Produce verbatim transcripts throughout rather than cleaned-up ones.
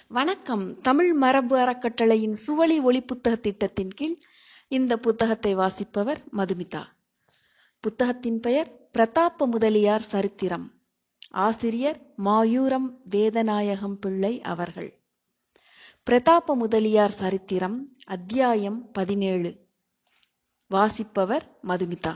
வணக்கம். தமிழ் மரபு அறக்கட்டளையின் சுவழி ஒளி புத்தக திட்டத்தின் கீழ் இந்த புத்தகத்தை வாசிப்பவர் மதுமிதா. புத்தகத்தின் பெயர் பிரதாப முதலியார் சரித்திரம். ஆசிரியர் மாயூரம் வேதநாயகம் பிள்ளை அவர்கள். பிரதாப முதலியார் சரித்திரம், அத்தியாயம் பதினேழு. வாசிப்பவர் மதுமிதா.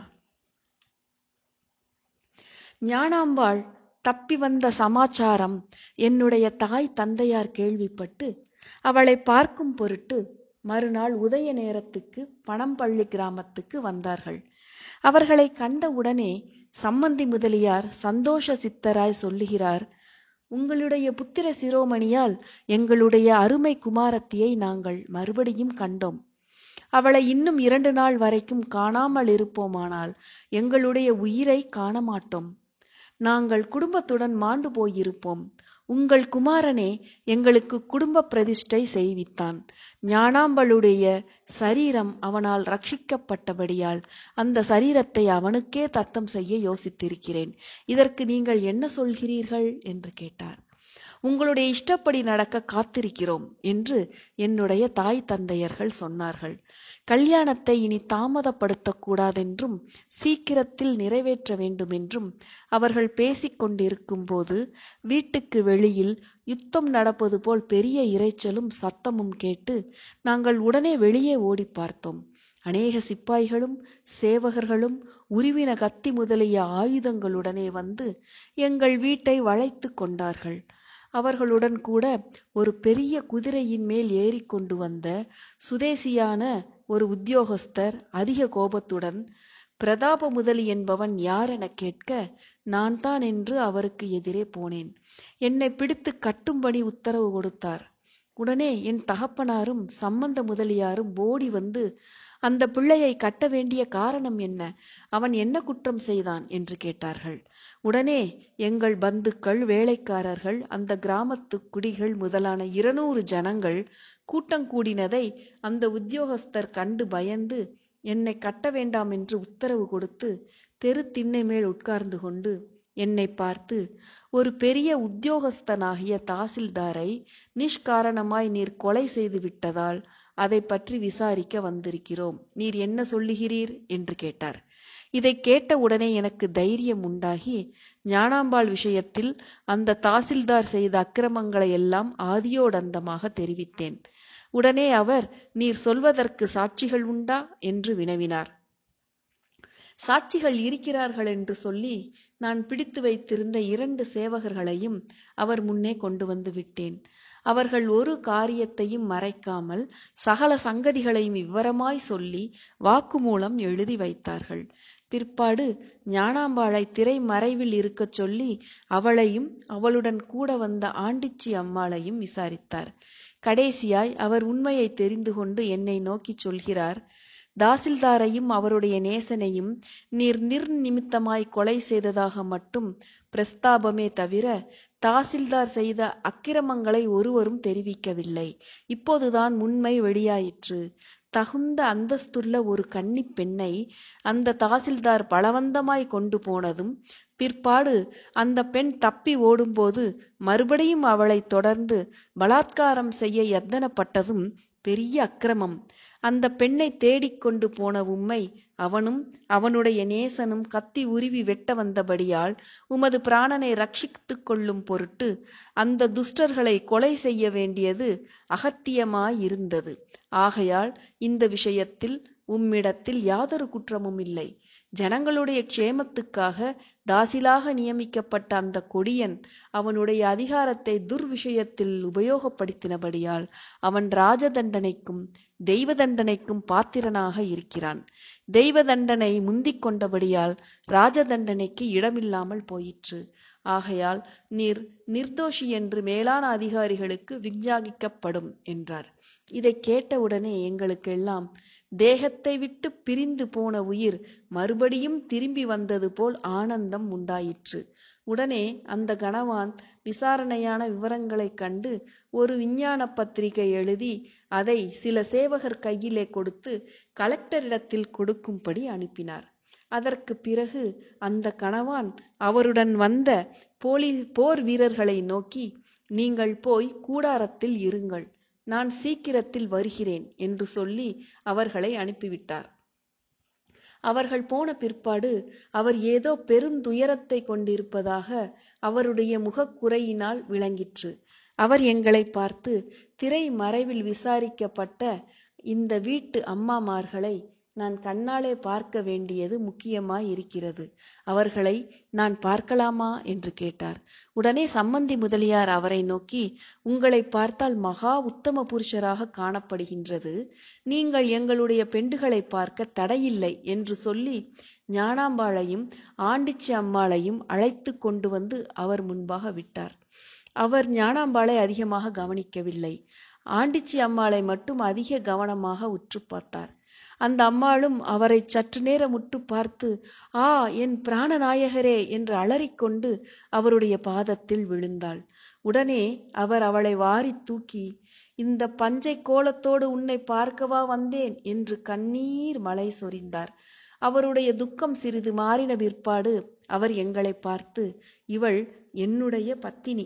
ஞானாம்பாள் தப்பி வந்த சமாச்சாரம் என்னுடைய தாய் தந்தையார் கேள்விப்பட்டு அவளை பார்க்கும் பொருட்டு மறுநாள் உதய நேரத்துக்கு பணம்பள்ளி கிராமத்துக்கு வந்தார்கள். அவர்களை கண்டவுடனே சம்மந்தி முதலியார் சந்தோஷ சித்தராய் சொல்லுகிறார், உங்களுடைய புத்திர சிரோமணியால் எங்களுடைய அருமை குமாரத்தியை நாங்கள் மறுபடியும் கண்டோம். அவளை இன்னும் இரண்டு நாள் வரைக்கும் காணாமல் இருப்போமானால் எங்களுடைய உயிரை காணமாட்டோம். நாங்கள் குடும்பத்துடன் மாண்டு போயிருப்போம். உங்கள் குமாரனே எங்களுக்கு குடும்ப பிரதிஷ்டை செய்வித்தான். ஞானாம்பளுடைய சரீரம் அவனால் ரட்சிக்கப்பட்டபடியால் அந்த சரீரத்தை அவனுக்கே தத்தம் செய்ய யோசித்திருக்கிறேன். இதற்கு நீங்கள் என்ன சொல்கிறீர்கள் என்று கேட்டார். உங்களுடைய இஷ்டப்படி நடக்க காத்திருக்கிறோம் என்று என்னுடைய தாய் தந்தையர்கள் சொன்னார்கள். கல்யாணத்தை இனி தாமதப்படுத்தக்கூடாதென்றும் சீக்கிரத்தில் நிறைவேற்ற வேண்டுமென்றும் அவர்கள் பேசிக்கொண்டிருக்கும் போது வீட்டுக்கு வெளியில் யுத்தம் நடப்பது போல் பெரிய இரைச்சலும் சத்தமும் கேட்டு நாங்கள் உடனே வெளியே ஓடி பார்த்தோம். அநேக சிப்பாய்களும் சேவகர்களும் உருவின கத்தி முதலிய ஆயுதங்களுடனே வந்து எங்கள் வீட்டை வளைத்து கொண்டார்கள். அவர்களுடன் கூட ஒரு பெரிய குதிரையின் மேல் ஏறிக்கொண்டு வந்த சுதேசியான ஒரு உத்தியோகஸ்தர் அதிக கோபத்துடன், பிரதாப முதலி என்பவன் யார் என கேட்க, நான் தான் என்று அவருக்கு எதிரே போனேன். என்னை பிடித்து கட்டும்படி உத்தரவு கொடுத்தார். உடனே என் தகப்பனாரும் சம்பந்த முதலியாரும் ஓடி வந்து, அந்த பிள்ளையை கட்ட வேண்டிய காரணம் என்ன, அவன் என்ன குற்றம் செய்தான் என்று கேட்டார்கள். உடனே எங்கள் பந்துக்கள், வேலைக்காரர்கள், அந்த கிராமத்து குடிகள் முதலான இருநூறு ஜனங்கள் கூட்டங்கூடினதை அந்த உத்தியோகஸ்தர் கண்டு பயந்து என்னை கட்ட வேண்டாம் என்று உத்தரவு கொடுத்து தெரு திண்ணை மேல் உட்கார்ந்து கொண்டு என்னை பார்த்து, ஒரு பெரிய உத்தியோகஸ்தனாகிய தாசில்தாரை நிஷ்காரணமாய் நீர் கொலை செய்து விட்டதால் அதை பற்றி விசாரிக்க வந்திருக்கிறோம். நீர் என்ன சொல்லுகிறீர் என்று கேட்டார். இதை கேட்ட உடனே எனக்கு தைரியம் உண்டாகி ஞானாம்பாள் விஷயத்தில் அந்த தாசில்தார் செய்த அக்கிரமங்களை எல்லாம் ஆதியோடந்தமாக தெரிவித்தேன். உடனே அவர், நீர் சொல்வதற்கு சாட்சிகள் உண்டா என்று வினவினார். சாட்சிகள் இருக்கிறார்கள் என்று சொல்லி நான் பிடித்து வைத்திருந்த இரண்டு சேவகர்களையும் அவர் முன்னே கொண்டு வந்து விட்டேன். அவர்கள் ஒரு காரியத்தையும் மறைக்காமல் சகல சங்கதிகளையும் விவரமாய் சொல்லி வாக்குமூலம் எழுதி வைத்தார்கள். பிற்பாடு ஞானாம்பாளை திரை மறைவில் இருக்கச் சொல்லி அவளையும் அவளுடன் கூட வந்த ஆண்டிச்சி அம்மாளையும் விசாரித்தார். கடைசியாய் அவர் உண்மையை தெரிந்து கொண்டு என்னை நோக்கி சொல்கிறார், தாசில்தாரையும் அவருடைய நேசனையும் நீர் நிர்நிமித்தமாய் கொலை செய்ததாக மட்டும் பிரஸ்தாபமே தவிர தாசில்தார் செய்த அக்கிரமங்களை ஒருவரும் தெரிவிக்கவில்லை. இப்போதுதான் உண்மை வெளியாயிற்று. தகுந்த அந்தஸ்துள்ள ஒரு கன்னி பெண்ணை அந்த தாசில்தார் பலவந்தமாய் கொண்டு போனதும், பிற்பாடு அந்த பெண் தப்பி ஓடும்போது மறுபடியும் அவளை தொடர்ந்து பலாத்காரம் செய்ய யத்தனப்பட்டதும் பெரிய அக்கிரமம். அந்த பெண்ணை தேடிக்கொண்டு போன உம்மை அவனும் அவனுடைய நேசனும் கத்தி உருவி வெட்ட வந்தபடியால் உமது பிராணனை ரட்சித்து கொள்ளும் பொருட்டு அந்த துஷ்டர்களை கொலை செய்ய வேண்டியது அகத்தியமாயிருந்தது. ஆகையால் இந்த விஷயத்தில் உம்மிடத்தில் யாதொரு குற்றமும் இல்லை. ஜனங்களுடைய க்ஷேமத்துக்காக தாசிலாக நியமிக்கப்பட்ட அந்த கொடியன் அவனுடைய அதிகாரத்தை துர்விஷயத்தில் உபயோகப்படுத்தினபடியால் அவன் ராஜ தண்டனைக்கும் தெய்வ தண்டனைக்கும் பாத்திரனாக இருக்கிறான். தெய்வ தண்டனை முந்திக் கொண்டபடியால் ராஜ தண்டனைக்கு இடமில்லாமல் போயிற்று. ஆகையால் நீர் நிர்தோஷி என்று மேலான அதிகாரிகளுக்கு விஞ்ஞாகிக்கப்படும் என்றார். இதை கேட்டவுடனே எங்களுக்கெல்லாம் தேகத்தை விட்டு பிரிந்து போன உயிர் மறுபடியும் திரும்பி வந்தது போல் ஆனந்தம் உண்டாயிற்று. உடனே அந்த கணவான் விசாரணையான விவரங்களை கண்டு ஒரு விஞ்ஞான பத்திரிகை எழுதி அதை சில சேவகர் கையிலே கொடுத்து கலெக்டரிடத்தில் கொடுக்கும்படி அனுப்பினார். அதற்கு பிறகு அந்த கணவான் அவருடன் வந்த போலி போர் வீரர்களை நோக்கி, நீங்கள் போய் கூடாரத்தில் இருங்கள், நான் சீக்கிரத்தில் வருகிறேன் என்று சொல்லி அவர்களை அனுப்பிவிட்டார். அவர்கள் போன பிற்பாடு அவர் ஏதோ பெருந்துயரத்தை கொண்டிருப்பதாக அவருடைய முகக்குறையினால் விளங்கிற்று. அவர் எங்களை பார்த்து, திரை மறைவில் விசாரிக்கப்பட்ட இந்த வீட்டு அம்மாமார்களை நான் கண்ணாலே பார்க்க வேண்டியது முக்கியமாய் இருக்கிறது, அவர்களை நான் பார்க்கலாமா என்று கேட்டார். உடனே சம்மந்தி முதலியார் அவரை நோக்கி, உங்களை பார்த்தால் மகா உத்தம புருஷராக காணப்படுகின்றது, நீங்கள் எங்களுடைய பெண்டுகளை பார்க்க தடையில்லை என்று சொல்லி ஞானாம்பாளையும் ஆண்டிச்சி அம்மாளையும் அழைத்து கொண்டு வந்து அவர் முன்பாக விட்டார். அவர் ஞானாம்பாளை அதிகமாக கவனிக்கவில்லை. ஆண்டிச்சி அம்மாளை மட்டும் அதிக கவனமாக உற்று பார்த்தார். அந்த அம்மாளும் அவரை சற்று நேரம் உற்று பார்த்து, ஆ என் பிராணநாயகரே என்று அலறிக்கொண்டு அவருடைய பாதத்தில் விழுந்தாள். உடனே அவர் அவளை வாரி தூக்கி, இந்த பஞ்சை கோலத்தோடு உன்னை பார்க்கவா வந்தேன் என்று கண்ணீர் மழை சொரிந்தார். அவருடைய துக்கம் சிறிது மாறின பிற்பாடு அவர் எங்களை பார்த்து, இவள் என்னுடைய பத்தினி.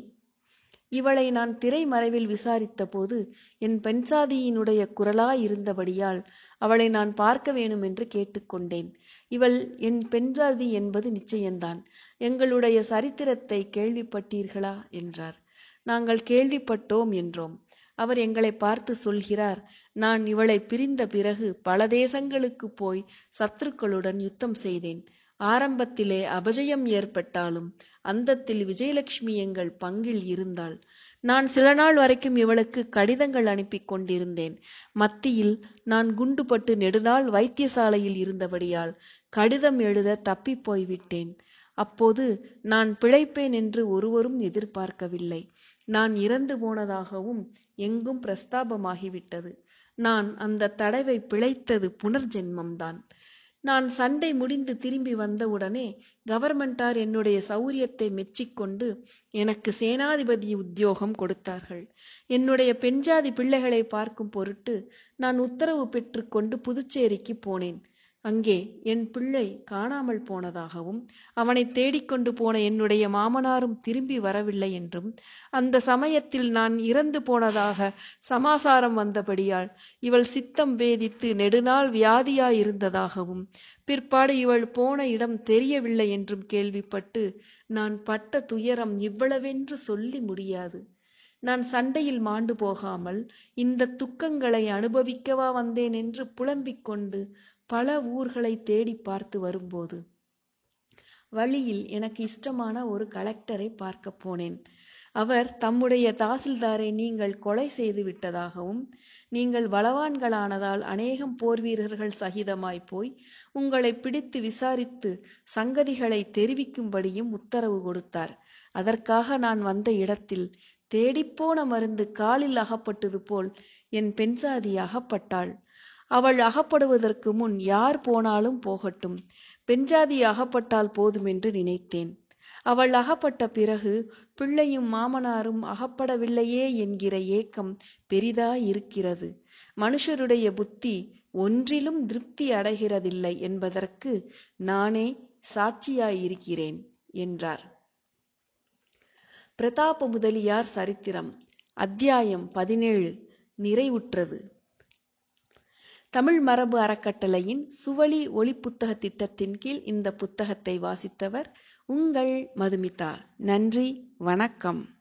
இவளை நான் திரை மறைவில் விசாரித்த போது என் பெண்சாதியினுடைய குரலாயிருந்தபடியால் அவளை நான் பார்க்க வேணும் என்று கேட்டுக்கொண்டேன். இவள் என் பெண்சாதி என்பது நிச்சயம்தான். எங்களுடைய சரித்திரத்தை கேள்விப்பட்டீர்களா என்றார். நாங்கள் கேள்விப்பட்டோம் என்றோம். அவர் எங்களை பார்த்து சொல்கிறார், நான் இவளை பிரிந்த பிறகு பல தேசங்களுக்கு போய் சத்துருக்களுடன் யுத்தம் செய்தேன். ஆரம்பத்திலே அபஜயம் ஏற்பட்டாலும் அந்தத்தில் விஜயலட்சுமி எங்கள் பங்கில் இருந்தாள். நான் சில நாள் வரைக்கும் இவளுக்கு கடிதங்கள் அனுப்பி கொண்டிருந்தேன். மத்தியில் நான் குண்டுபட்டு நெடுநாள் வைத்தியசாலையில் இருந்தபடியால் கடிதம் எழுத தப்பி போய்விட்டேன். அப்போது நான் பிழைப்பேன் என்று ஒருவரும் எதிர்பார்க்கவில்லை. நான் இறந்து போனதாகவும் எங்கும் பிரஸ்தாபமாகிவிட்டது. நான் அந்த தடவை பிழைத்தது புனர்ஜென்மம்தான். நான் சண்டை முடிந்து திரும்பி வந்தவுடனே கவர்மெண்டார் என்னுடைய சௌரியத்தை மெச்சிக்கொண்டு எனக்கு சேனாதிபதி உத்தியோகம் கொடுத்தார்கள். என்னுடைய பெண்ஜாதி பிள்ளைகளை பார்க்கும் பொருட்டு நான் உத்தரவு பெற்று கொண்டு புதுச்சேரிக்கு போனேன். அங்கே என் பிள்ளை காணாமல் போனதாகவும் அவனை தேடிக்கொண்டு போன என்னுடைய மாமனாரும் திரும்பி வரவில்லை என்றும் அந்த சமயத்தில் நான் இறந்து போனதாக சமாசாரம் வந்தபடியால் இவள் சித்தம் வேதித்து நெடுநாள் வியாதியாயிருந்ததாகவும் பிற்பாடு இவள் போன இடம் தெரியவில்லை என்றும் கேள்விப்பட்டு நான் பட்ட துயரம் இவ்வளவென்று சொல்லி முடியாது. நான் சண்டையில் மாண்டு போகாமல் இந்த துக்கங்களை அனுபவிக்கவா வந்தேன் என்று புலம்பிக் கொண்டு பல ஊர்களை தேடி பார்த்து வரும்போது வழியில் எனக்கு இஷ்டமான ஒரு கலெக்டரை பார்க்க போனேன். அவர் தம்முடைய தாசில்தாரை நீங்கள் கொலை செய்து விட்டதாகவும் நீங்கள் பலவான்களானதால் அநேகம் போர் வீரர்கள் சகிதமாய் போய் உங்களை பிடித்து விசாரித்து சங்கதிகளை தெரிவிக்கும்படியும் உத்தரவு கொடுத்தார். அதற்காக நான் வந்த இடத்தில் தேடிப்போன மருந்து காலில் அகப்பட்டது போல் என் பெண்சாதி அகப்பட்டாள். அவள் அகப்படுவதற்கு முன் யார் போனாலும் போகட்டும், பெண்ஜாதி அகப்பட்டால் போதுமென்று நினைத்தேன். அவள் அகப்பட்ட பிறகு பிள்ளையும் மாமனாரும் அகப்படவில்லையே என்கிற ஏக்கம் பெரிதாயிருக்கிறது. மனுஷருடைய புத்தி ஒன்றிலும் திருப்தி அடைகிறதில்லை என்பதற்கு நானே சாட்சியாயிருக்கிறேன் என்றார். பிரதாப முதலியார் சரித்திரம் அத்தியாயம் பதினேழு நிறைவுற்றது. தமிழ் மரபு அறக்கட்டளையின் சுவழி ஒளி புத்தக திட்டத்தின் கீழ் இந்த புத்தகத்தை வாசித்தவர் உங்கள் மதுமிதா. நன்றி, வணக்கம்.